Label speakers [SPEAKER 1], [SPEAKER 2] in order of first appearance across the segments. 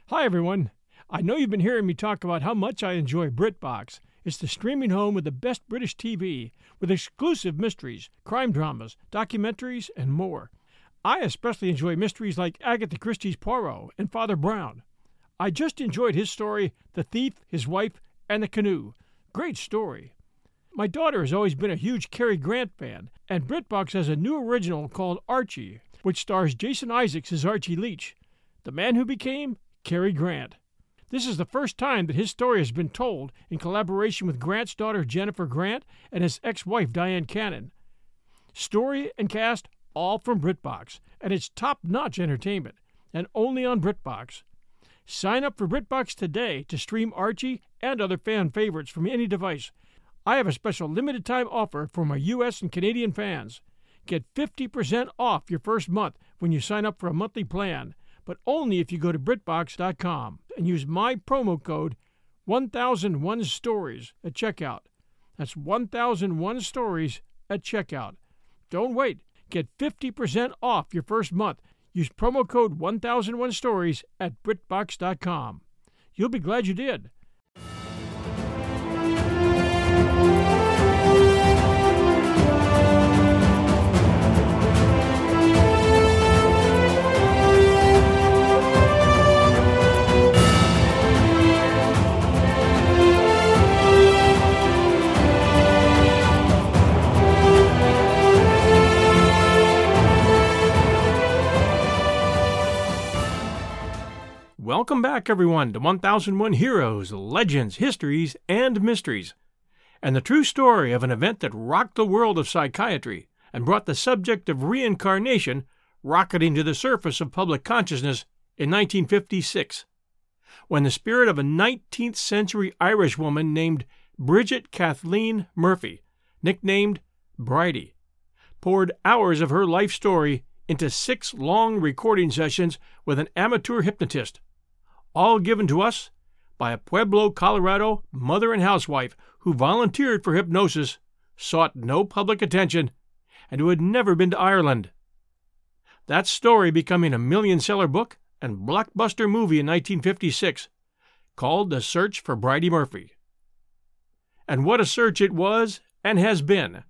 [SPEAKER 1] Hi, everyone. I know you've been hearing me talk about how much I enjoy BritBox. It's the streaming home with the best British TV, with exclusive mysteries, crime dramas, documentaries, and more. I especially enjoy mysteries like Agatha Christie's Poirot and Father Brown. I just enjoyed his story, The Thief, His Wife, and the Canoe. Great story. My daughter has always been a huge Cary Grant fan, and BritBox has a new original called Archie, which stars Jason Isaacs as Archie Leach, the man who became Cary Grant. This is the first time that his story has been told in collaboration with Grant's daughter Jennifer Grant and his ex-wife Diane Cannon. Story and cast all from BritBox, and it's top-notch entertainment, and only on BritBox. Sign up for BritBox today to stream Archie and other fan favorites from any device. I have a special limited-time offer for my U.S. and Canadian fans. Get 50% off your first month when you sign up for a monthly plan, but only if you go to BritBox.com and use my promo code 1001stories at checkout. That's 1001stories at checkout. Don't wait. Get 50% off your first month. Use promo code 1001stories at BritBox.com. You'll be glad you did. Welcome back, everyone, to 1001 Heroes, Legends, Histories, and Mysteries, and the true story of an event that rocked the world of psychiatry and brought the subject of reincarnation rocketing to the surface of public consciousness in 1956, when the spirit of a 19th century Irish woman named Bridget Kathleen Murphy, nicknamed Bridie, poured hours of her life story into 6 long recording sessions with an amateur hypnotist, all given to us by a Pueblo, Colorado mother and housewife who volunteered for hypnosis, sought no public attention, and who had never been to Ireland. That story becoming a million-seller book and blockbuster movie in 1956, called The Search for Bridie Murphy. And what a search it was and has been.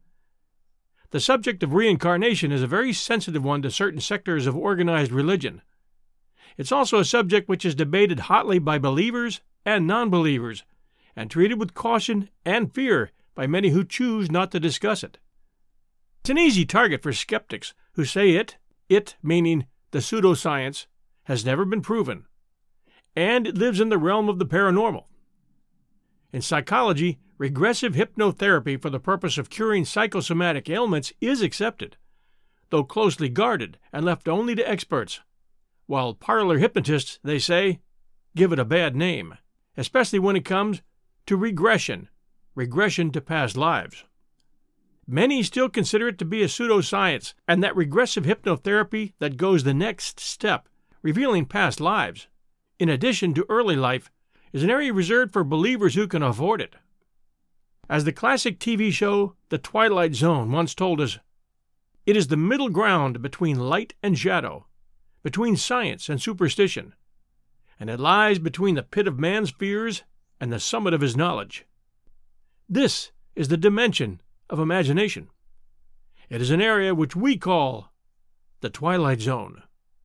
[SPEAKER 1] The subject of reincarnation is a very sensitive one to certain sectors of organized religion. It's also a subject which is debated hotly by believers and non-believers, and treated with caution and fear by many who choose not to discuss it. It's an easy target for skeptics who say it meaning the pseudoscience, has never been proven, and it lives in the realm of the paranormal. In psychology, regressive hypnotherapy for the purpose of curing psychosomatic ailments is accepted, though closely guarded and left only to experts, while parlor hypnotists, they say, give it a bad name, especially when it comes to regression to past lives. Many still consider it to be a pseudoscience, and that regressive hypnotherapy that goes the next step, revealing past lives, in addition to early life, is an area reserved for believers who can afford it. As the classic TV show The Twilight Zone once told us, it is the middle ground between light and shadow, between science and superstition, and it lies between the pit of man's fears and the summit of his knowledge. This is the dimension of imagination. It is an area which we call the Twilight Zone.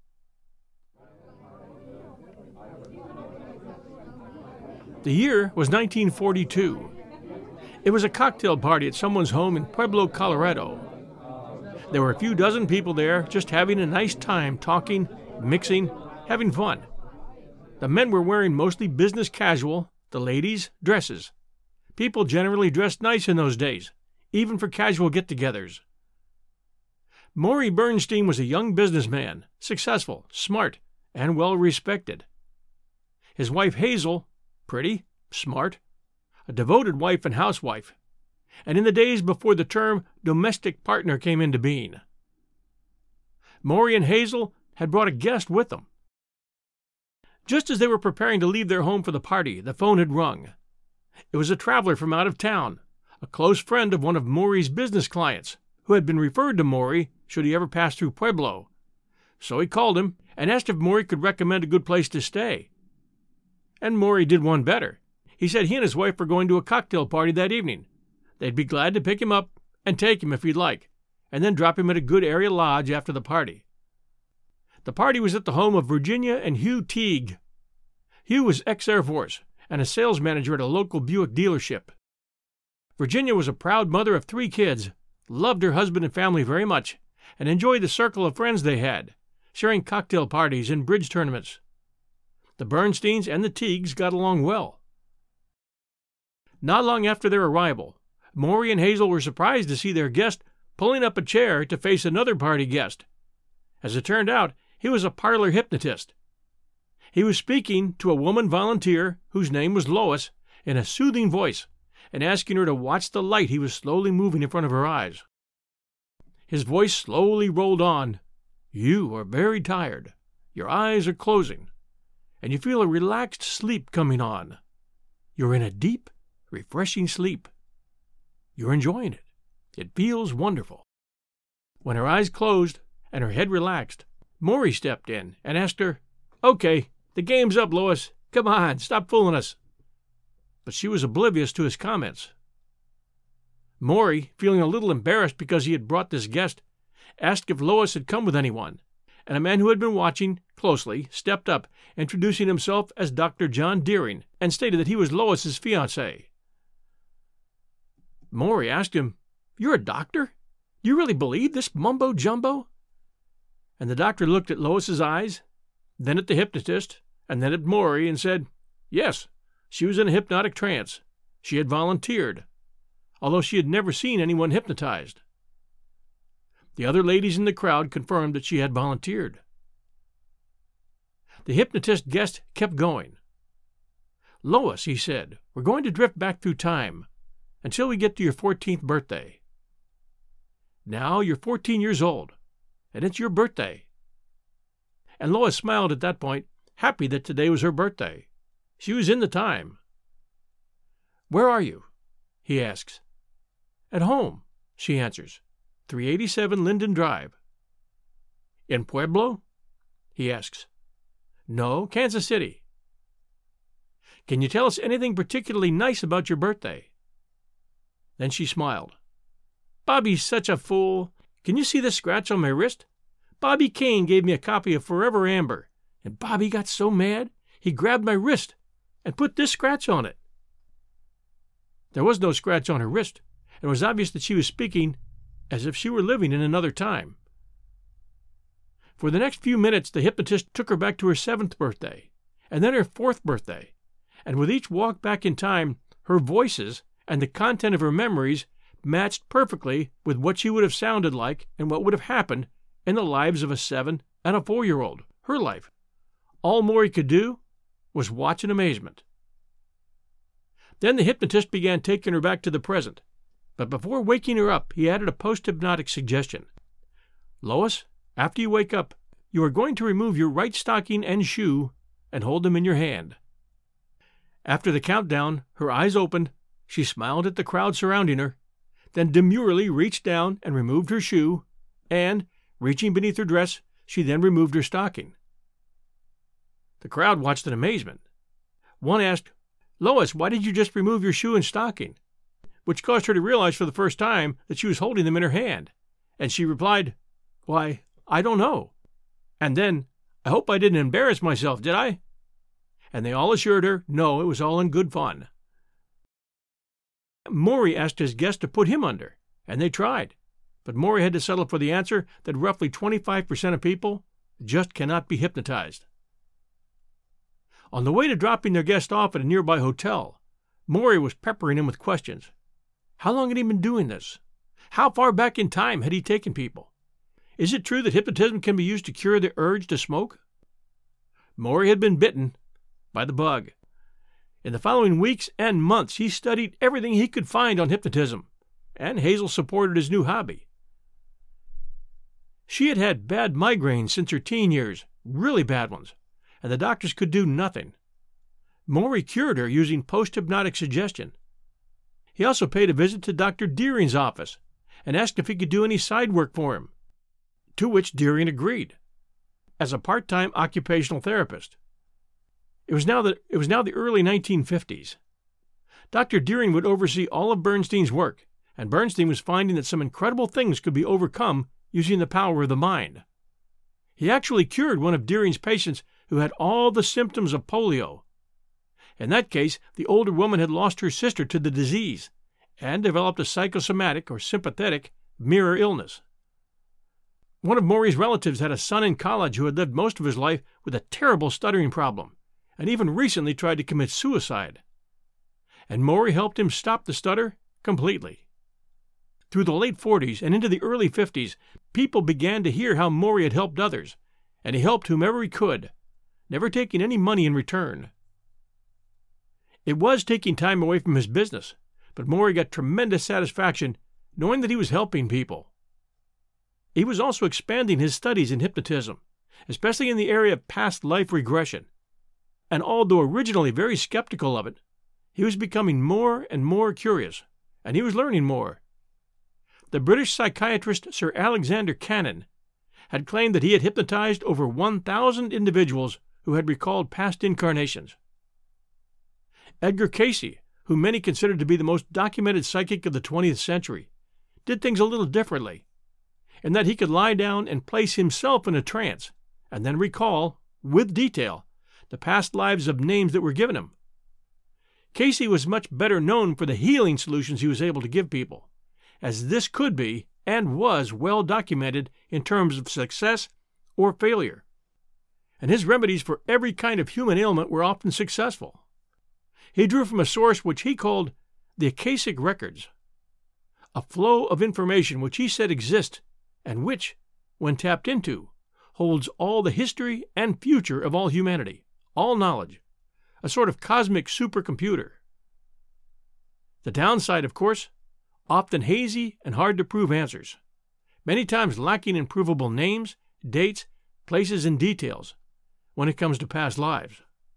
[SPEAKER 1] The year was 1942. It was a cocktail party at someone's home in Pueblo, Colorado. There were a few dozen people there just having a nice time talking, mixing, having fun. The men were wearing mostly business casual, the ladies dresses. People generally dressed nice in those days, even for casual get-togethers. Maury Bernstein was a young businessman, successful, smart, and well-respected. His wife Hazel, pretty, smart, a devoted wife and housewife, and in the days before the term domestic partner came into being. Maury and Hazel had brought a guest with them. Just as they were preparing to leave their home for the party, the phone had rung. It was a traveler from out of town, a close friend of one of Maury's business clients, who had been referred to Maury should he ever pass through Pueblo. So he called him and asked if Maury could recommend a good place to stay. And Maury did one better. He said he and his wife were going to a cocktail party that evening. They'd be glad to pick him up and take him if he'd like, and then drop him at a good area lodge after the party. The party was at the home of Virginia and Hugh Teague. Hugh was ex-Air Force and a sales manager at a local Buick dealership. Virginia was a proud mother of 3 kids, loved her husband and family very much, and enjoyed the circle of friends they had, sharing cocktail parties and bridge tournaments. The Bernsteins and the Teagues got along well. Not long after their arrival, Maury and Hazel were surprised to see their guest pulling up a chair to face another party guest. As it turned out, he was a parlor hypnotist. He was speaking to a woman volunteer whose name was Lois in a soothing voice and asking her to watch the light he was slowly moving in front of her eyes. His voice slowly rolled on. "You are very tired. Your eyes are closing, and you feel a relaxed sleep coming on. You're in a deep, refreshing sleep. You're enjoying it. It feels wonderful." When her eyes closed and her head relaxed, Maury stepped in and asked her, "Okay, the game's up, Lois. Come on, stop fooling us." But she was oblivious to his comments. Maury, feeling a little embarrassed because he had brought this guest, asked if Lois had come with anyone, and a man who had been watching closely stepped up, introducing himself as Dr. John Deering, and stated that he was Lois's fiancé. Maury asked him, "You're a doctor? Do you really believe this mumbo-jumbo?" And the doctor looked at Lois's eyes, then at the hypnotist, and then at Maury, and said, yes, she was in a hypnotic trance. She had volunteered, although she had never seen anyone hypnotized. The other ladies in the crowd confirmed that she had volunteered. The hypnotist guest kept going. "Lois," he said, "we're going to drift back through time until we get to your 14th birthday. Now you're 14 years old, and it's your birthday." And Lois smiled at that point, happy that today was her birthday. She was in the time. "Where are you?" he asks. "At home," she answers. 387 Linden Drive. "In Pueblo?" he asks. "No, Kansas City." "Can you tell us anything particularly nice about your birthday?" Then she smiled. "Bobby's such a fool. Can you see the scratch on my wrist? Bobby Kane gave me a copy of Forever Amber, and Bobby got so mad he grabbed my wrist and put this scratch on it." There was no scratch on her wrist, and it was obvious that she was speaking as if she were living in another time. For the next few minutes, the hypnotist took her back to her 7th birthday, and then her 4th birthday, and with each walk back in time, her voices and the content of her memories matched perfectly with what she would have sounded like and what would have happened in the lives of a 7- and a 4-year-old, her life. All Maury could do was watch in amazement. Then the hypnotist began taking her back to the present, but before waking her up, he added a post-hypnotic suggestion. "Lois, after you wake up, you are going to remove your right stocking and shoe and hold them in your hand." After the countdown, her eyes opened, she smiled at the crowd surrounding her, then demurely reached down and removed her shoe, and, reaching beneath her dress, she then removed her stocking. The crowd watched in amazement. One asked, "Lois, why did you just remove your shoe and stocking?" which caused her to realize for the first time that she was holding them in her hand, and she replied, "Why, I don't know." And then, "I hope I didn't embarrass myself, did I?" And they all assured her, no, it was all in good fun. Maury asked his guest to put him under, and they tried, but Maury had to settle for the answer that roughly 25% of people just cannot be hypnotized. On the way to dropping their guest off at a nearby hotel, Maury was peppering him with questions. How long had he been doing this? How far back in time had he taken people? Is it true that hypnotism can be used to cure the urge to smoke? Maury had been bitten by the bug. In the following weeks and months, he studied everything he could find on hypnotism, and Hazel supported his new hobby. She had had bad migraines since her teen years, really bad ones, and the doctors could do nothing. Maury cured her using post-hypnotic suggestion. He also paid a visit to Dr. Deering's office and asked if he could do any side work for him, to which Deering agreed, as a part-time occupational therapist. It It was now the early 1950s. Dr. Deering would oversee all of Bernstein's work, and Bernstein was finding that some incredible things could be overcome using the power of the mind. He actually cured one of Deering's patients who had all the symptoms of polio. In that case, the older woman had lost her sister to the disease and developed a psychosomatic or sympathetic mirror illness. One of Maury's relatives had a son in college who had lived most of his life with a terrible stuttering problem, and even recently tried to commit suicide. And Maury helped him stop the stutter completely. Through the late 40s and into the early 50s, people began to hear how Maury had helped others, and he helped whomever he could, never taking any money in return. It was taking time away from his business, but Maury got tremendous satisfaction knowing that he was helping people. He was also expanding his studies in hypnotism, especially in the area of past life regression. And although originally very skeptical of it, he was becoming more and more curious, and he was learning more. The British psychiatrist Sir Alexander Cannon had claimed that he had hypnotized over 1,000 individuals who had recalled past incarnations. Edgar Cayce, whom many considered to be the most documented psychic of the 20th century, did things a little differently, in that he could lie down and place himself in a trance, and then recall, with detail, the past lives of names that were given him. Cayce was much better known for the healing solutions he was able to give people, as this could be and was well documented in terms of success or failure. And his remedies for every kind of human ailment were often successful. He drew from a source which he called the Akashic Records, a flow of information which he said exists and which, when tapped into, holds all the history and future of all humanity, all knowledge, a sort of cosmic supercomputer. The downside, of course, often hazy and hard-to-prove answers, many times lacking in provable names, dates, places, and details when it comes to past lives.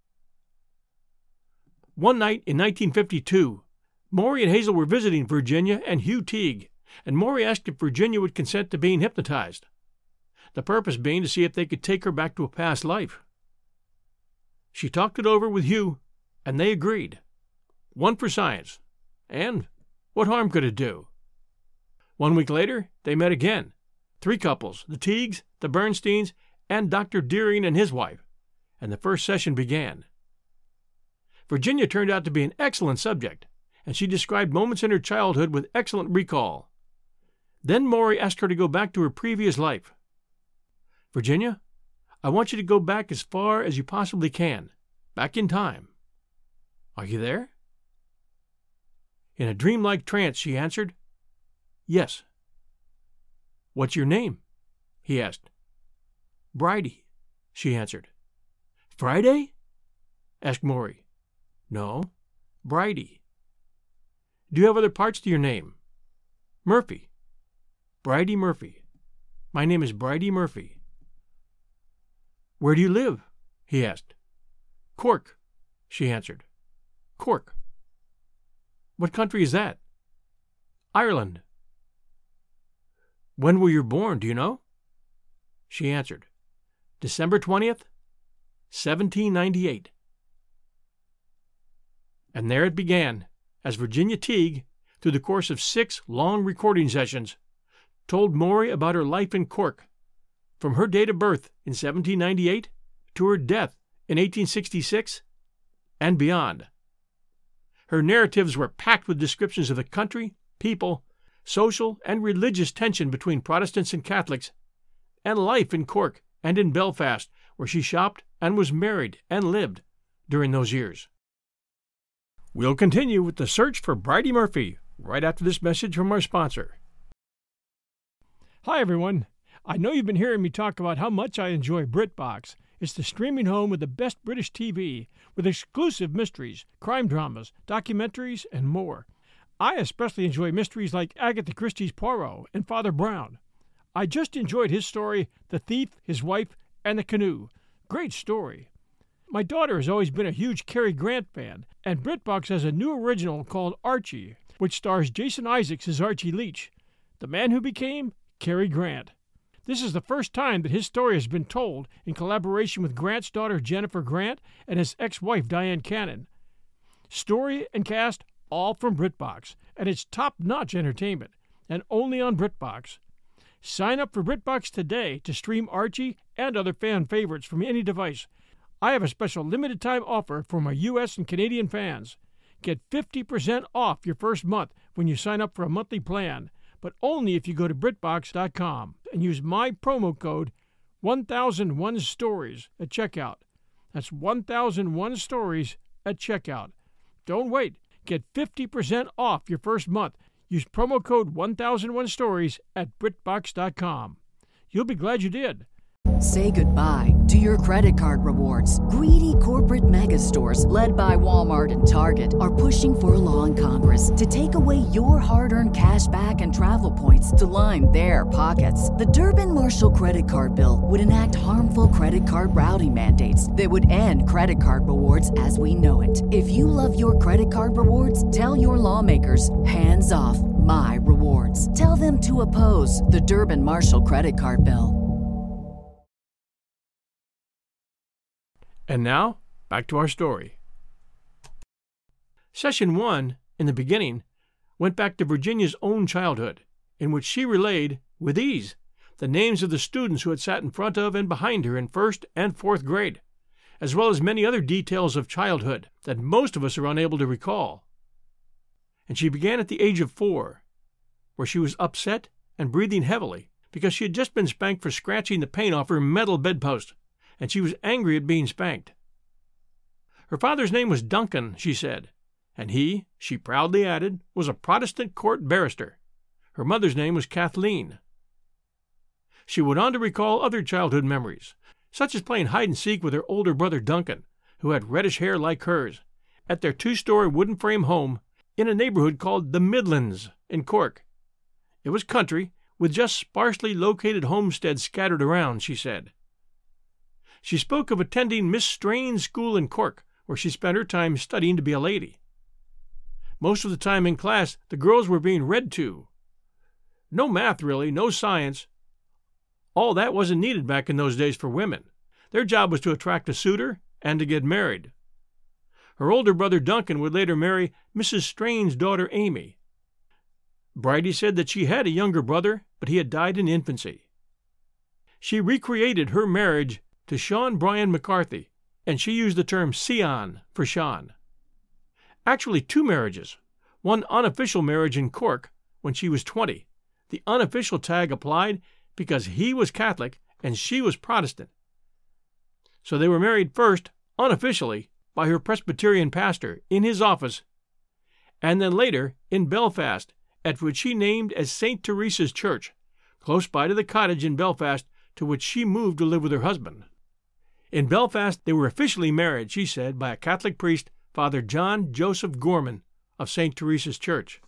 [SPEAKER 1] One night in 1952, Maury and Hazel were visiting Virginia and Hugh Teague, and Maury asked if Virginia would consent to being hypnotized, the purpose being to see if they could take her back to a past life. She talked it over with Hugh, and they agreed. One for science, and what harm could it do? 1 week later, they met again, 3 couples, the Teagues, the Bernsteins, and Dr. Deering and his wife, and the first session began. Virginia turned out to be an excellent subject, and she described moments in her childhood with excellent recall. Then Maury asked her to go back to her previous life. Virginia, I want you to go back as far as you possibly can, back in time. Are you there? In a dreamlike trance, she answered, Yes. What's your name? He asked. Bridie, she answered. Friday? Asked Maury. No, Bridie. Do you have other parts to your name? Murphy. Bridie Murphy. My name is Bridie Murphy. Where do you live? He asked. Cork, she answered. Cork. What country is that? Ireland. When were you born, do you know? She answered. December 20th, 1798. And there it began, as Virginia Teague, through the course of 6 long recording sessions, told Maury about her life in Cork, from her date of birth in 1798 to her death in 1866 and beyond. Her narratives were packed with descriptions of the country, people, social and religious tension between Protestants and Catholics, and life in Cork and in Belfast, where she shopped and was married and lived during those years. We'll continue with the search for Bridie Murphy right after this message from our sponsor. Hi, everyone. I know you've been hearing me talk about how much I enjoy BritBox. It's the streaming home with the best British TV, with exclusive mysteries, crime dramas, documentaries, and more. I especially enjoy mysteries like Agatha Christie's Poirot and Father Brown. I just enjoyed his story, The Thief, His Wife, and the Canoe. Great story. My daughter has always been a huge Cary Grant fan, and BritBox has a new original called Archie, which stars Jason Isaacs as Archie Leach, the man who became Cary Grant. This is the first time that his story has been told in collaboration with Grant's daughter Jennifer Grant and his ex-wife Diane Cannon. Story and cast all from BritBox, and it's top-notch entertainment, and only on BritBox. Sign up for BritBox today to stream Archie and other fan favorites from any device. I have a special limited-time offer for my U.S. and Canadian fans. Get 50% off your first month when you sign up for a monthly plan, but only if you go to BritBox.com and use my promo code 1001stories at checkout. That's 1001 stories at checkout. Don't wait. Get 50% off your first month. Use promo code 1001stories at BritBox.com. You'll be glad you did.
[SPEAKER 2] Say goodbye to your credit card rewards. Greedy corporate mega stores, led by Walmart and Target, are pushing for a law in Congress to take away your hard-earned cash back and travel points to line their pockets. The Durbin-Marshall credit card bill would enact harmful credit card routing mandates that would end credit card rewards as we know it. If you love your credit card rewards, tell your lawmakers, hands off my rewards. Tell them to oppose the Durbin-Marshall credit card bill.
[SPEAKER 1] And now, back to our story. Session 1, in the beginning, went back to Virginia's own childhood, in which she relayed, with ease, the names of the students who had sat in front of and behind her in 1st and 4th grade, as well as many other details of childhood that most of us are unable to recall. And she began at the age of 4, where she was upset and breathing heavily because she had just been spanked for scratching the paint off her metal bedpost, and she was angry at being spanked. Her father's name was Duncan, she said, and he, she proudly added, was a Protestant court barrister. Her mother's name was Kathleen. She went on to recall other childhood memories, such as playing hide-and-seek with her older brother Duncan, who had reddish hair like hers, at their 2-story wooden frame home in a neighborhood called the Midlands in Cork. It was country, with just sparsely located homesteads scattered around, she said. She spoke of attending Miss Strain's school in Cork, where she spent her time studying to be a lady. Most of the time in class, the girls were being read to. No math, really, no science. All that wasn't needed back in those days for women. Their job was to attract a suitor and to get married. Her older brother Duncan would later marry Mrs. Strain's daughter Amy. Bridie said that she had a younger brother, but he had died in infancy. She recreated her marriage to Sean Brian McCarthy, and she used the term Sion for Sean. Actually, 2 marriages. One unofficial marriage in Cork when she was 20. The unofficial tag applied because he was Catholic and she was Protestant. So they were married first, unofficially, by her Presbyterian pastor in his office, and then later in Belfast, at which she named as St. Teresa's Church, close by to the cottage in Belfast to which she moved to live with her husband. In Belfast, they were officially married, she said, by a Catholic priest, Father John Joseph Gorman of St. Teresa's Church.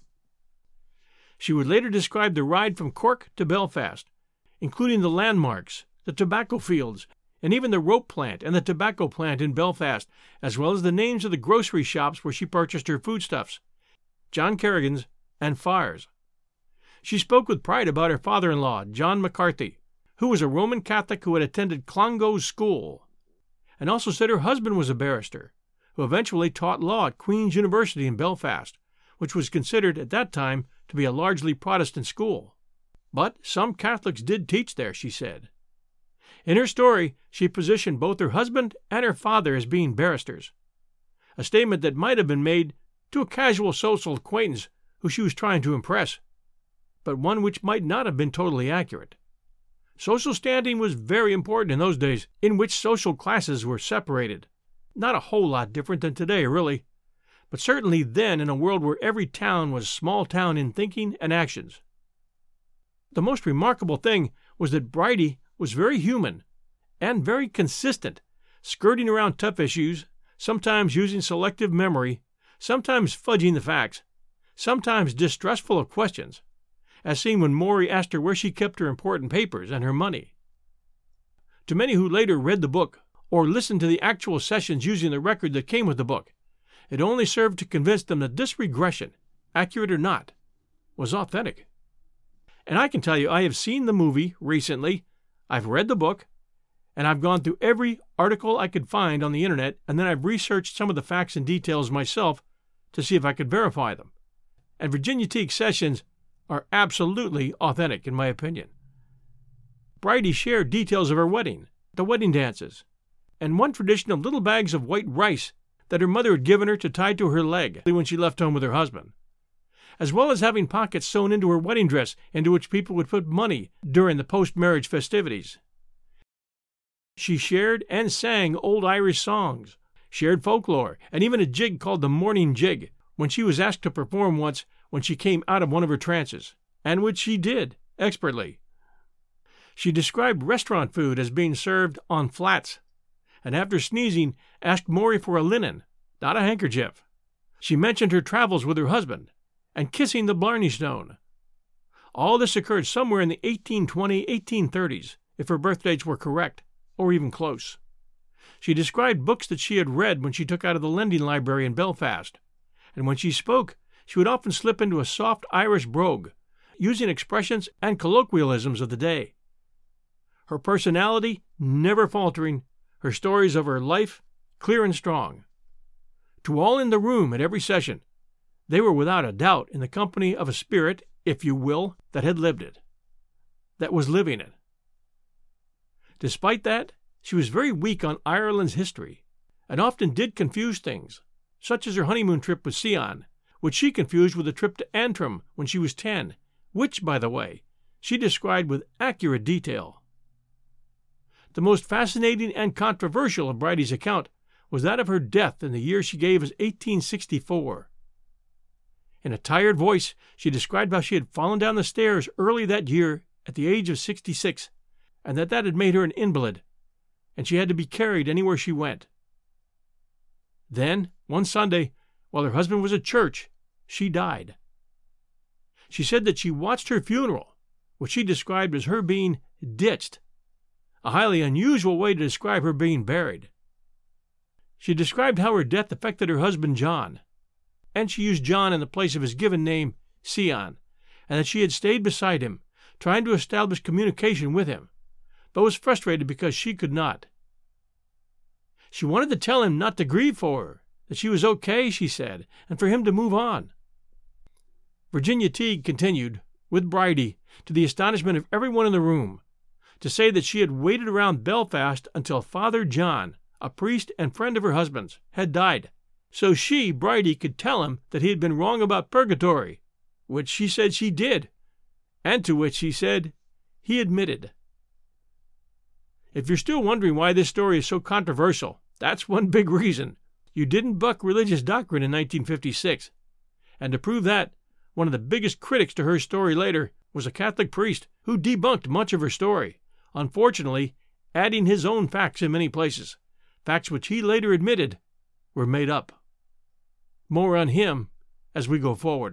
[SPEAKER 1] She would later describe the ride from Cork to Belfast, including the landmarks, the tobacco fields, and even the rope plant and the tobacco plant in Belfast, as well as the names of the grocery shops where she purchased her foodstuffs, John Kerrigan's and Fire's. She spoke with pride about her father-in-law, John McCarthy, who was a Roman Catholic who had attended Clongo's school, and also said her husband was a barrister, who eventually taught law at Queen's University in Belfast, which was considered at that time to be a largely Protestant school. But some Catholics did teach there, she said. In her story, she positioned both her husband and her father as being barristers, a statement that might have been made to a casual social acquaintance who she was trying to impress, but one which might not have been totally accurate. Social standing was very important in those days, in which social classes were separated. Not a whole lot different than today, really, but certainly then in a world where every town was small town in thinking and actions. The most remarkable thing was that Bridie was very human and very consistent, skirting around tough issues, sometimes using selective memory, sometimes fudging the facts, sometimes distrustful of questions, as seen when Maury asked her where she kept her important papers and her money. To many who later read the book or listened to the actual sessions using the record that came with the book, it only served to convince them that this regression, accurate or not, was authentic. And I can tell you I have seen the movie recently, I've read the book, and I've gone through every article I could find on the internet, and then I've researched some of the facts and details myself to see if I could verify them. And Virginia Teague's sessions are absolutely authentic, in my opinion. Bridie shared details of her wedding, the wedding dances, and one tradition of little bags of white rice that her mother had given her to tie to her leg when she left home with her husband, as well as having pockets sewn into her wedding dress into which people would put money during the post-marriage festivities. She shared and sang old Irish songs, shared folklore, and even a jig called the morning jig, when she was asked to perform once when she came out of one of her trances, and which she did expertly. She described restaurant food as being served on flats, and after sneezing asked Maury for a linen, not a handkerchief. She mentioned her travels with her husband, and kissing the Blarney Stone. All this occurred somewhere in the 1820-1830s, if her birth dates were correct, or even close. She described books that she had read when she took out of the lending library in Belfast, and when she spoke, she would often slip into a soft Irish brogue, using expressions and colloquialisms of the day. Her personality never faltering, her stories of her life clear and strong. To all in the room at every session, they were without a doubt in the company of a spirit, if you will, that had lived it, that was living it. Despite that, she was very weak on Ireland's history, and often did confuse things, such as her honeymoon trip with Sion, which she confused with a trip to Antrim when she was 10, which, by the way, she described with accurate detail. The most fascinating and controversial of Bridie's account was that of her death in the year she gave as 1864. In a tired voice, she described how she had fallen down the stairs early that year at the age of 66, and that had made her an invalid, and she had to be carried anywhere she went. Then, one Sunday, while her husband was at church, she died. She said that she watched her funeral, which she described as her being ditched, a highly unusual way to describe her being buried. She described how her death affected her husband John, and she used John in the place of his given name, Sion, and that she had stayed beside him, trying to establish communication with him, but was frustrated because she could not. She wanted to tell him not to grieve for her, that she was okay, she said, and for him to move on. Virginia Teague continued, with Bridie, to the astonishment of everyone in the room, to say that she had waited around Belfast until Father John, a priest and friend of her husband's, had died, so she, Bridie, could tell him that he had been wrong about purgatory, which she said she did, and to which she said he admitted. If you're still wondering why this story is so controversial, that's one big reason. You didn't buck religious doctrine in 1956. And to prove that, one of the biggest critics to her story later was a Catholic priest who debunked much of her story, unfortunately adding his own facts in many places, facts which he later admitted were made up. More on him as we go forward.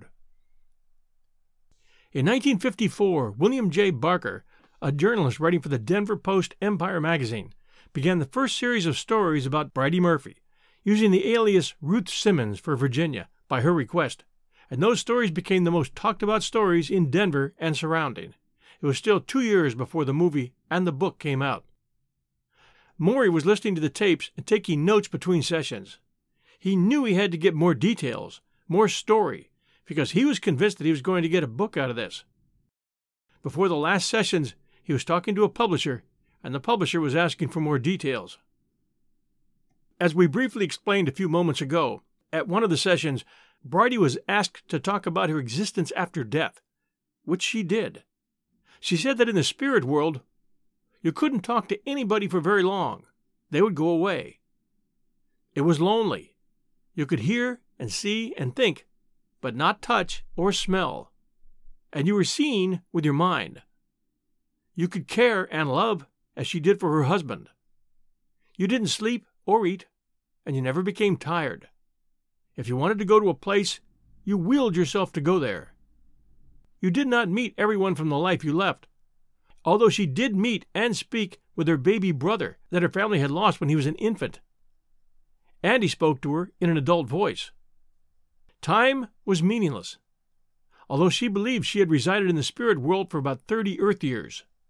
[SPEAKER 1] In 1954, William J. Barker, a journalist writing for the Denver Post-Empire magazine, began the first series of stories about Bridie Murphy, using the alias Ruth Simmons for Virginia by her request, and those stories became the most talked-about stories in Denver and surrounding. It was still 2 years before the movie and the book came out. Maury was listening to the tapes and taking notes between sessions. He knew he had to get more details, more story, because he was convinced that he was going to get a book out of this. Before the last sessions, he was talking to a publisher, and the publisher was asking for more details. As we briefly explained a few moments ago, at one of the sessions, Bridie was asked to talk about her existence after death, which she did. She said that in the spirit world, you couldn't talk to anybody for very long. They would go away. It was lonely. You could hear and see and think, but not touch or smell. And you were seeing with your mind. You could care and love as she did for her husband. You didn't sleep or eat, and you never became tired. If you wanted to go to a place, you willed yourself to go there. You did not meet everyone from the life you left, although she did meet and speak with her baby brother that her family had lost when he was an infant. And he spoke to her in an adult voice. Time was meaningless, although she believed she had resided in the spirit world for about 30 Earth years.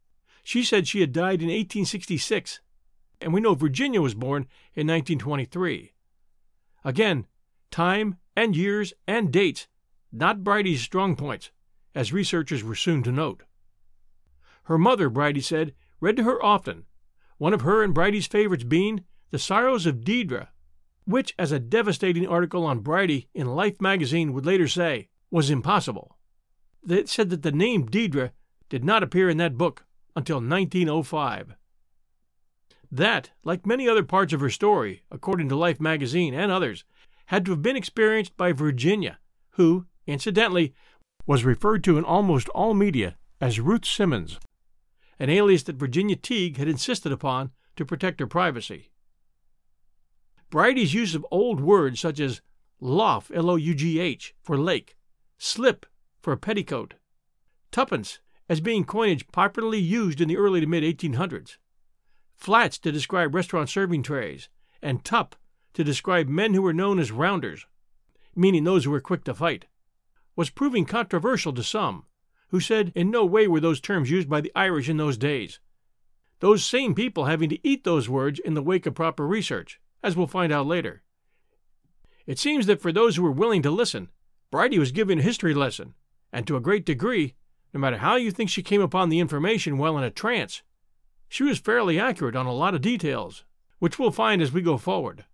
[SPEAKER 1] She said she had died in 1866, and we know Virginia was born in 1923. Again, time and years and dates, not Bridie's strong points, as researchers were soon to note. Her mother, Bridie said, read to her often, one of her and Bridie's favorites being The Sorrows of Deirdre, which, as a devastating article on Bridie in Life magazine would later say, was impossible. They said that the name Deirdre did not appear in that book until 1905. That, like many other parts of her story, according to Life magazine and others, had to have been experienced by Virginia, who, incidentally, was referred to in almost all media as Ruth Simmons, an alias that Virginia Teague had insisted upon to protect her privacy. Bridie's use of old words such as lough, L-O-U-G-H, for lake, slip for petticoat, tuppence as being coinage popularly used in the early to mid-1800s, flats to describe restaurant serving trays, and tup to describe men who were known as rounders, meaning those who were quick to fight, was proving controversial to some, who said in no way were those terms used by the Irish in those days, those same people having to eat those words in the wake of proper research, as we'll find out later. It seems that for those who were willing to listen, Bridie was giving a history lesson, and to a great degree, no matter how you think she came upon the information while in a trance, she was fairly accurate on a lot of details, which we'll find as we go forward.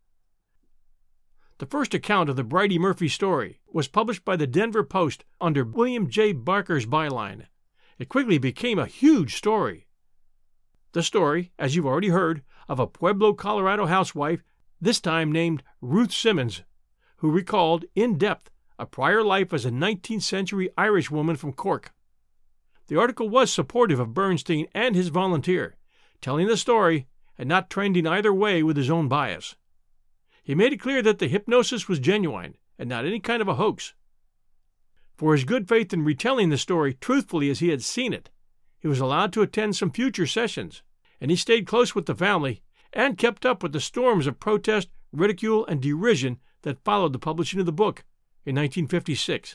[SPEAKER 1] The first account of the Bridie Murphy story was published by the Denver Post under William J. Barker's byline. It quickly became a huge story. The story, as you've already heard, of a Pueblo, Colorado housewife, this time named Ruth Simmons, who recalled in depth a prior life as a 19th century Irish woman from Cork. The article was supportive of Bernstein and his volunteer, telling the story and not trending either way with his own bias. He made it clear that the hypnosis was genuine and not any kind of a hoax. For his good faith in retelling the story truthfully as he had seen it, he was allowed to attend some future sessions, and he stayed close with the family and kept up with the storms of protest, ridicule, and derision that followed the publishing of the book in 1956.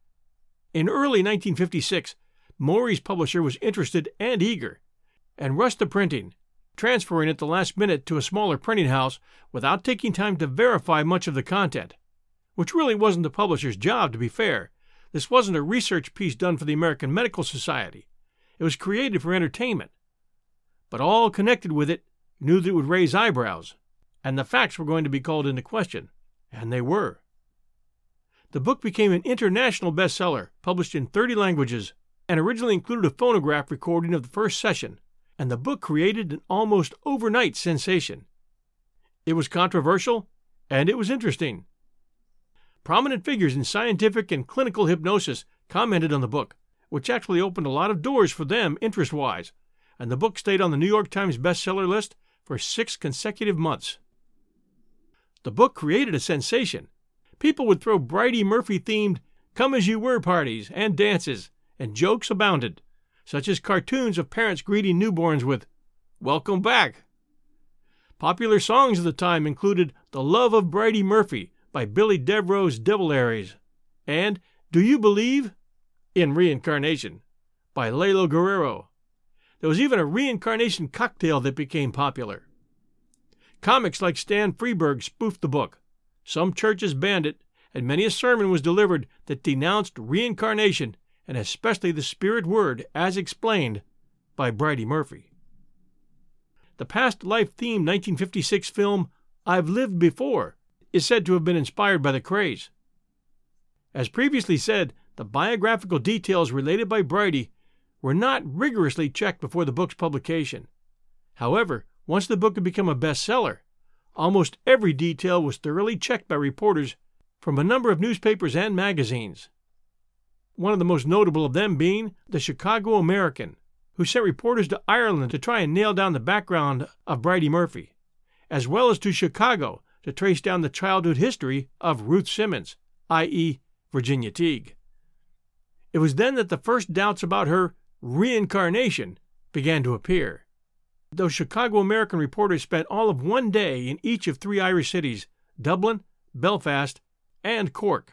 [SPEAKER 1] In early 1956, Maury's publisher was interested and eager, and rushed the printing, transferring at the last minute to a smaller printing house without taking time to verify much of the content, which really wasn't the publisher's job, to be fair. This wasn't a research piece done for the American Medical Society. It was created for entertainment. But all connected with it knew that it would raise eyebrows, and the facts were going to be called into question, and they were. The book became an international bestseller, published in 30 languages, and originally included a phonograph recording of the first session, and the book created an almost overnight sensation. It was controversial, and it was interesting. Prominent figures in scientific and clinical hypnosis commented on the book, which actually opened a lot of doors for them interest-wise, and the book stayed on the New York Times bestseller list for 6 consecutive months. The book created a sensation. People would throw Bridie Murphy-themed come-as-you-were parties and dances, and jokes abounded, such as cartoons of parents greeting newborns with, "Welcome back." Popular songs of the time included "The Love of Bridie Murphy" by Billy Devereaux's Devillaries, and "Do You Believe in Reincarnation" by Lalo Guerrero. There was even a reincarnation cocktail that became popular. Comics like Stan Freberg spoofed the book. Some churches banned it, and many a sermon was delivered that denounced reincarnation, and especially the spirit word as explained by Bridie Murphy. The past life-themed 1956 film I've Lived Before is said to have been inspired by the craze. As previously said, the biographical details related by Bridie were not rigorously checked before the book's publication. However, once the book had become a bestseller, almost every detail was thoroughly checked by reporters from a number of newspapers and magazines. One of the most notable of them being the Chicago American, who sent reporters to Ireland to try and nail down the background of Bridie Murphy, as well as to Chicago to trace down the childhood history of Ruth Simmons, i.e., Virginia Teague. It was then that the first doubts about her reincarnation began to appear. Those Chicago American reporters spent all of one day in each of 3 Irish cities, Dublin, Belfast, and Cork.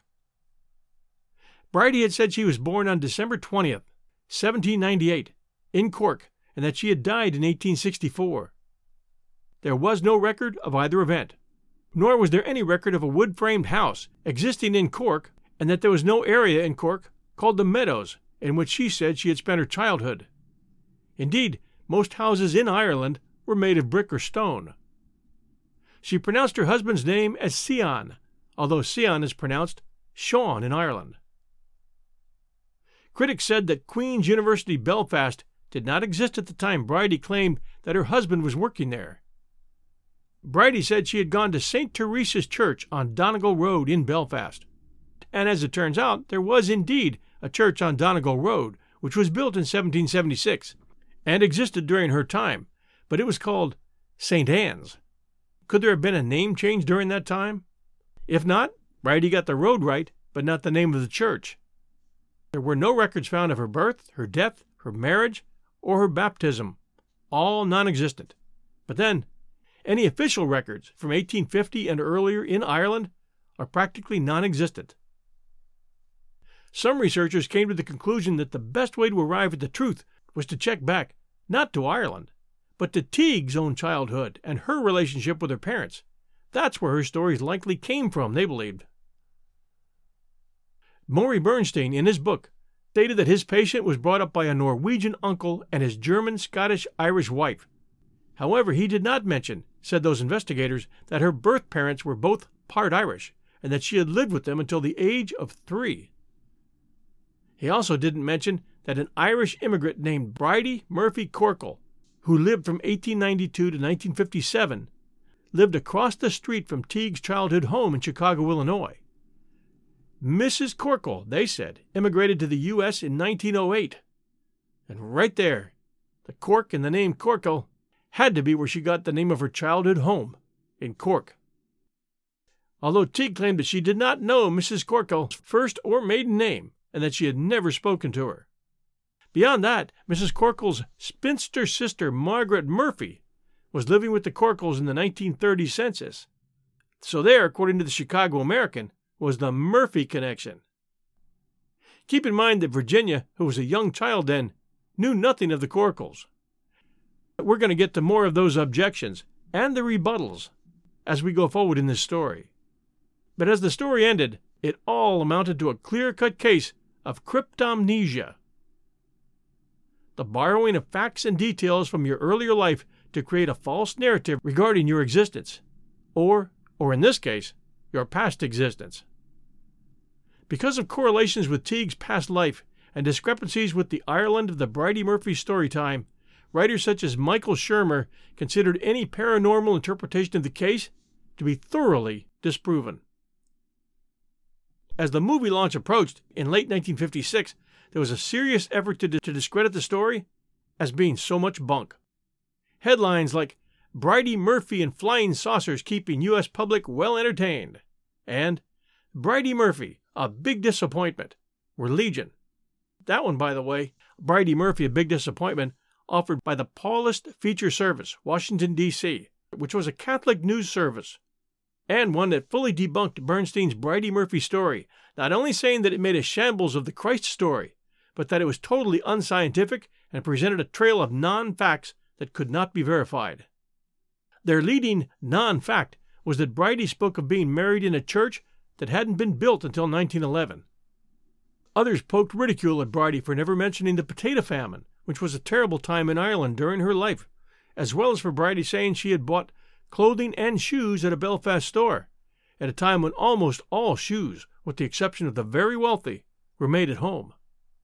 [SPEAKER 1] Bridie had said she was born on December 20th, 1798, in Cork, and that she had died in 1864. There was no record of either event, nor was there any record of a wood-framed house existing in Cork, and that there was no area in Cork called the Meadows in which she said she had spent her childhood. Indeed, most houses in Ireland were made of brick or stone. She pronounced her husband's name as Sion, although Sion is pronounced Sean in Ireland. Critics said that Queen's University Belfast did not exist at the time Bridie claimed that her husband was working there. Bridie said she had gone to St. Teresa's Church on Donegal Road in Belfast. And as it turns out, there was indeed a church on Donegal Road, which was built in 1776 and existed during her time, but it was called St. Anne's. Could there have been a name change during that time? If not, Bridie got the road right, but not the name of the church. There were no records found of her birth, her death, her marriage, or her baptism, all non-existent. But then, any official records from 1850 and earlier in Ireland are practically non-existent. Some researchers came to the conclusion that the best way to arrive at the truth was to check back, not to Ireland, but to Teague's own childhood and her relationship with her parents. That's where her stories likely came from, they believed. Maury Bernstein, in his book, stated that his patient was brought up by a Norwegian uncle and his German, Scottish, Irish wife. However, he did not mention, said those investigators, that her birth parents were both part Irish and that she had lived with them until the age of 3. He also didn't mention that an Irish immigrant named Bridie Murphy Corkle, who lived from 1892 to 1957, lived across the street from Teague's childhood home in Chicago, Illinois. Mrs. Corkle, they said, immigrated to the U.S. in 1908. And right there, the Cork in the name Corkle had to be where she got the name of her childhood home, in Cork. Although Teague claimed that she did not know Mrs. Corkle's first or maiden name, and that she had never spoken to her. Beyond that, Mrs. Corkle's spinster sister, Margaret Murphy, was living with the Corkles in the 1930 census. So there, according to the Chicago American, was the Murphy connection. Keep in mind that Virginia, who was a young child then, knew nothing of the Corkles. We're going to get to more of those objections and the rebuttals as we go forward in this story. But as the story ended, it all amounted to a clear-cut case of cryptomnesia. The borrowing of facts and details from your earlier life to create a false narrative regarding your existence, or in this case, your past existence. Because of correlations with Teague's past life and discrepancies with the Ireland of the Bridie Murphy story time, writers such as Michael Shermer considered any paranormal interpretation of the case to be thoroughly disproven. As the movie launch approached in late 1956, there was a serious effort to discredit the story as being so much bunk. Headlines like, Bridie Murphy and Flying Saucers Keeping U.S. Public Well Entertained, and Bridie Murphy, A Big Disappointment, were legion. That one, by the way, Bridie Murphy, A Big Disappointment, offered by the Paulist Feature Service, Washington, D.C., which was a Catholic news service, and one that fully debunked Bernstein's Bridie Murphy story, not only saying that it made a shambles of the Christ story, but that it was totally unscientific and presented a trail of non-facts that could not be verified. Their leading non-fact was that Bridie spoke of being married in a church that hadn't been built until 1911. Others poked ridicule at Bridie for never mentioning the potato famine, which was a terrible time in Ireland during her life, as well as for Bridie saying she had bought clothing and shoes at a Belfast store, at a time when almost all shoes, with the exception of the very wealthy, were made at home.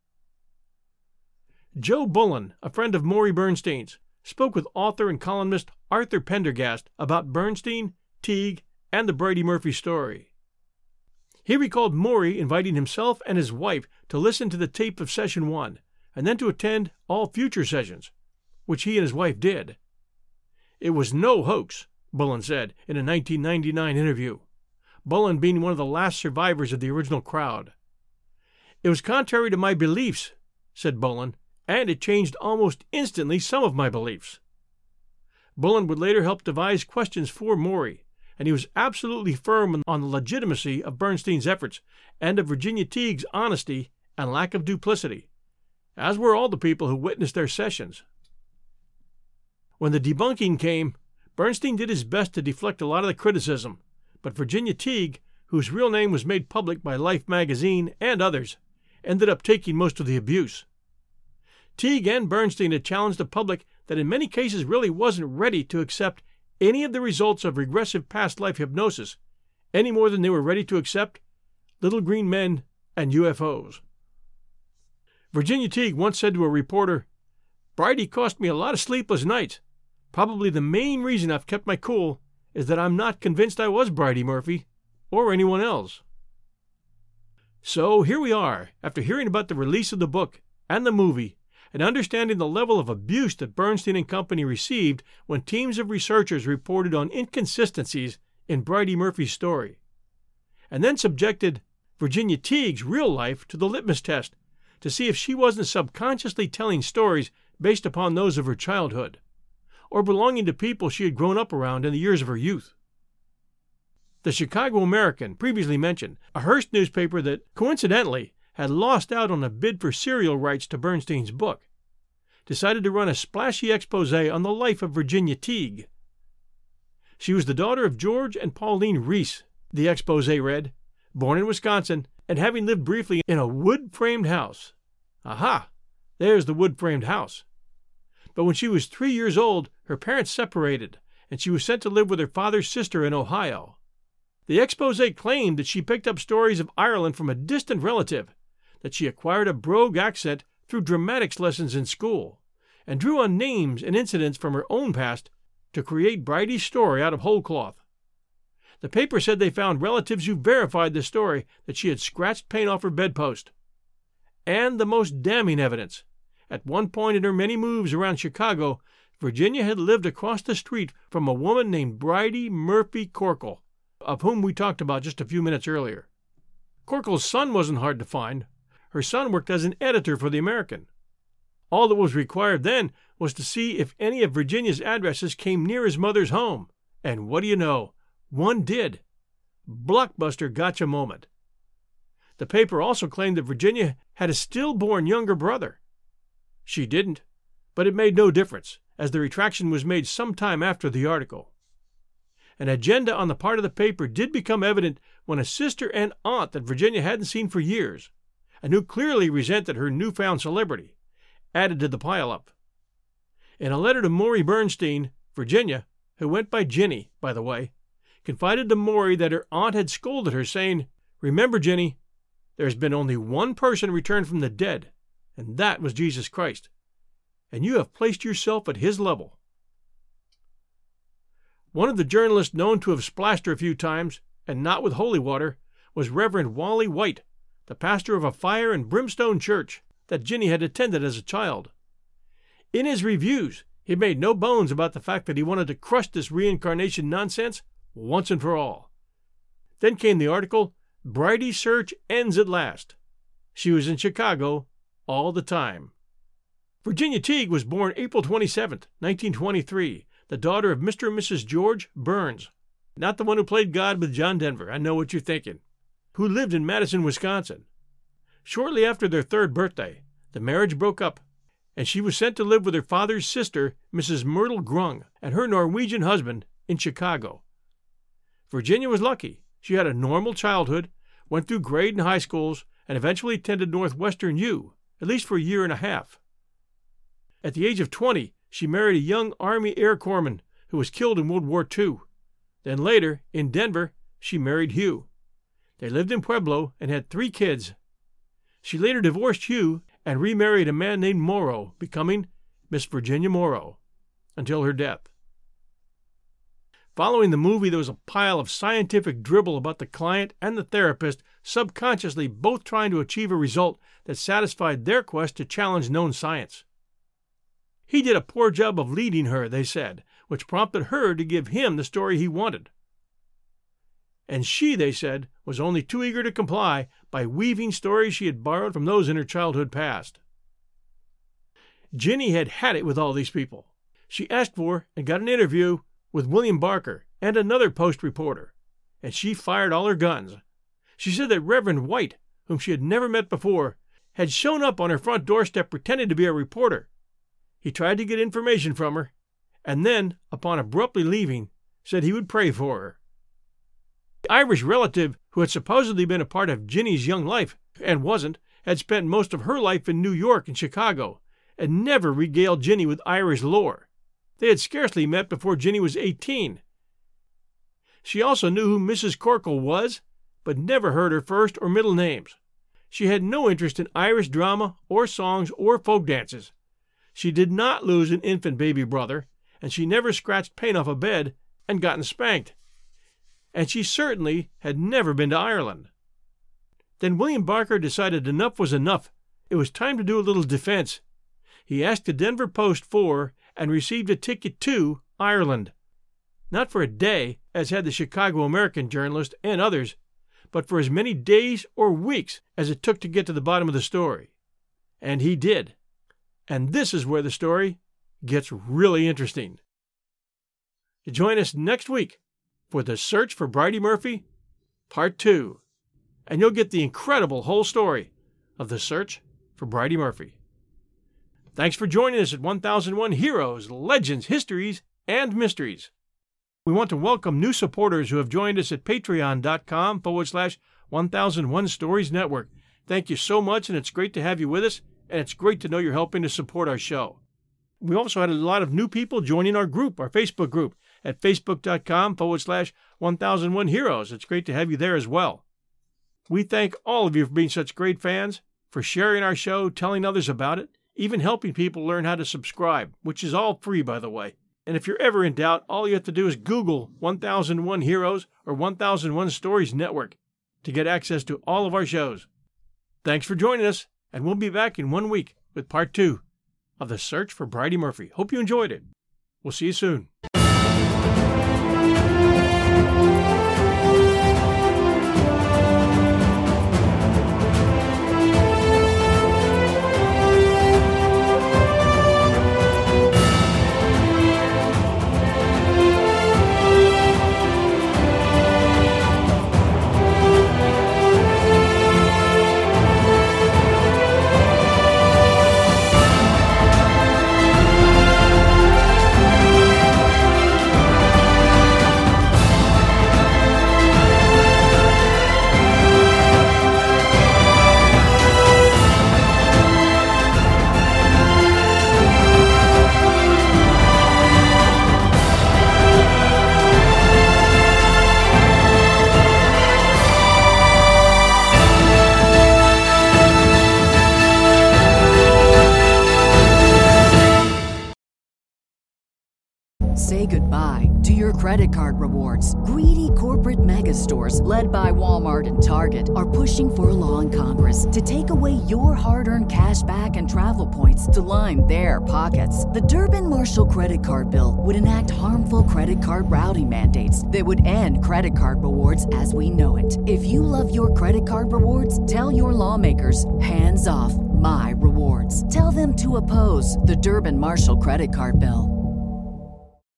[SPEAKER 1] Joe Bullen, a friend of Maury Bernstein's, spoke with author and columnist Arthur Pendergast about Bernstein, Teague, and the Bridie Murphy story. He recalled Maury inviting himself and his wife to listen to the tape of Session 1, and then to attend all future sessions, which he and his wife did. It was no hoax, Bullen said in a 1999 interview, Bullen being one of the last survivors of the original crowd. It was contrary to my beliefs, said Bullen, and it changed almost instantly some of my beliefs. Bullen would later help devise questions for Maury, and he was absolutely firm on the legitimacy of Bernstein's efforts and of Virginia Teague's honesty and lack of duplicity, as were all the people who witnessed their sessions. When the debunking came, Bernstein did his best to deflect a lot of the criticism, but Virginia Teague, whose real name was made public by Life magazine and others, ended up taking most of the abuse. Teague and Bernstein had challenged the public that in many cases really wasn't ready to accept any of the results of regressive past life hypnosis, any more than they were ready to accept little green men and UFOs. Virginia Teague once said to a reporter, "Bridie cost me a lot of sleepless nights. Probably the main reason I've kept my cool is that I'm not convinced I was Bridie Murphy, or anyone else." So here we are, after hearing about the release of the book and the movie, and understanding the level of abuse that Bernstein and Company received when teams of researchers reported on inconsistencies in Bridie Murphy's story, and then subjected Virginia Teague's real life to the litmus test to see if she wasn't subconsciously telling stories based upon those of her childhood, or belonging to people she had grown up around in the years of her youth. The Chicago American, previously mentioned, a Hearst newspaper that, coincidentally, had lost out on a bid for serial rights to Bernstein's book, decided to run a splashy expose on the life of Virginia Teague. She was the daughter of George and Pauline Reese, the expose read, born in Wisconsin and having lived briefly in a wood-framed house. Aha! There's the wood-framed house. But when she was 3 years old, her parents separated, and she was sent to live with her father's sister in Ohio. The expose claimed that she picked up stories of Ireland from a distant relative, that she acquired a brogue accent through dramatics lessons in school, and drew on names and incidents from her own past to create Bridie's story out of whole cloth. The paper said they found relatives who verified the story that she had scratched paint off her bedpost. And the most damning evidence, at one point in her many moves around Chicago, Virginia had lived across the street from a woman named Bridie Murphy Corkle, of whom we talked about just a few minutes earlier. Corkle's son wasn't hard to find. Her son worked as an editor for the American. All that was required then was to see if any of Virginia's addresses came near his mother's home. And what do you know? One did. Blockbuster gotcha moment. The paper also claimed that Virginia had a stillborn younger brother. She didn't, but it made no difference, as the retraction was made some time after the article. An agenda on the part of the paper did become evident when a sister and aunt that Virginia hadn't seen for years, and who clearly resented her newfound celebrity, added to the pile-up. In a letter to Maury Bernstein, Virginia, who went by Ginny, by the way, confided to Maury that her aunt had scolded her, saying, "Remember, Ginny, there has been only one person returned from the dead, and that was Jesus Christ, and you have placed yourself at his level." One of the journalists known to have splashed her a few times, and not with holy water, was Reverend Wally White, the pastor of a fire and brimstone church that Ginny had attended as a child. In his reviews, he made no bones about the fact that he wanted to crush this reincarnation nonsense once and for all. Then came the article, "Bridie's Search Ends at Last." She was in Chicago all the time. Virginia Teague was born April 27, 1923, the daughter of Mr. and Mrs. George Burns, not the one who played God with John Denver, I know what you're thinking, who lived in Madison, Wisconsin. Shortly after their third birthday, the marriage broke up, and she was sent to live with her father's sister, Mrs. Myrtle Grung, and her Norwegian husband in Chicago. Virginia was lucky. She had a normal childhood, went through grade and high schools, and eventually attended Northwestern U, at least for a year and a half. At the age of 20, she married a young Army Air Corpsman who was killed in World War II. Then later, in Denver, she married Hugh. They lived in Pueblo and had 3 kids. She later divorced Hugh and remarried a man named Morrow, becoming Miss Virginia Morrow, until her death. Following the movie, there was a pile of scientific dribble about the client and the therapist subconsciously both trying to achieve a result that satisfied their quest to challenge known science. He did a poor job of leading her, they said, which prompted her to give him the story he wanted. And she, they said, was only too eager to comply by weaving stories she had borrowed from those in her childhood past. Ginny had had it with all these people. She asked for and got an interview with William Barker and another Post reporter, and she fired all her guns. She said that Reverend White, whom she had never met before, had shown up on her front doorstep pretending to be a reporter. He tried to get information from her, and then, upon abruptly leaving, said he would pray for her. The Irish relative who had supposedly been a part of Ginny's young life, and wasn't, had spent most of her life in New York and Chicago, and never regaled Ginny with Irish lore. They had scarcely met before Ginny was 18. She also knew who Mrs. Corkle was, but never heard her first or middle names. She had no interest in Irish drama or songs or folk dances. She did not lose an infant baby brother, and she never scratched paint off a bed and gotten spanked. And she certainly had never been to Ireland. Then William Barker decided enough was enough. It was time to do a little defense. He asked the Denver Post for and received a ticket to Ireland. Not for a day, as had the Chicago American journalist and others, but for as many days or weeks as it took to get to the bottom of the story. And he did. And this is where the story gets really interesting. Join us next week for The Search for Bridey Murphy, Part 2. And you'll get the incredible whole story of the search for Bridey Murphy. Thanks for joining us at 1001 Heroes, Legends, Histories, and Mysteries. We want to welcome new supporters who have joined us at patreon.com/1001 Stories Network. Thank you so much, and it's great to have you with us, and it's great to know you're helping to support our show. We also had a lot of new people joining our group, our Facebook group, at facebook.com/1001 Heroes. It's great to have you there as well. We thank all of you for being such great fans, for sharing our show, telling others about it, even helping people learn how to subscribe, which is all free, by the way. And if you're ever in doubt, all you have to do is Google 1001 Heroes or 1001 Stories Network to get access to all of our shows. Thanks for joining us, and we'll be back in 1 week with Part 2 of The Search for Bridey Murphy. Hope you enjoyed it. We'll see you soon.
[SPEAKER 2] Say goodbye to your credit card rewards. Greedy corporate mega stores, led by Walmart and Target, are pushing for a law in Congress to take away your hard-earned cash back and travel points to line their pockets. The Durbin-Marshall credit card bill would enact harmful credit card routing mandates that would end credit card rewards as we know it. If you love your credit card rewards, tell your lawmakers, hands off my rewards. Tell them to oppose the Durbin-Marshall credit card bill.